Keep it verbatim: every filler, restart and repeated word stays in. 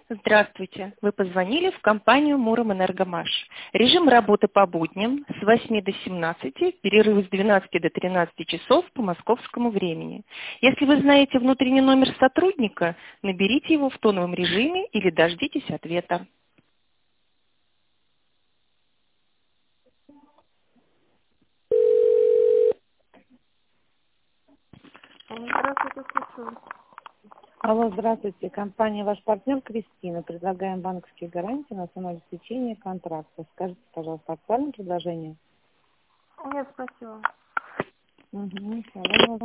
Здравствуйте. Вы позвонили в компанию Муромэнергомаш. Режим работы по будням с восьми до семнадцати, перерывы с двенадцати до тринадцати часов по московскому времени. Если вы знаете внутренний номер сотрудника, наберите его в тоновом режиме или дождитесь ответа. Здравствуйте, слушаю. Алло, здравствуйте. Компания «Ваш партнер» Кристина. Предлагаем банковские гарантии на основе заключения контракта. Скажите, пожалуйста, актуальное предложение? Нет, спасибо. Угу.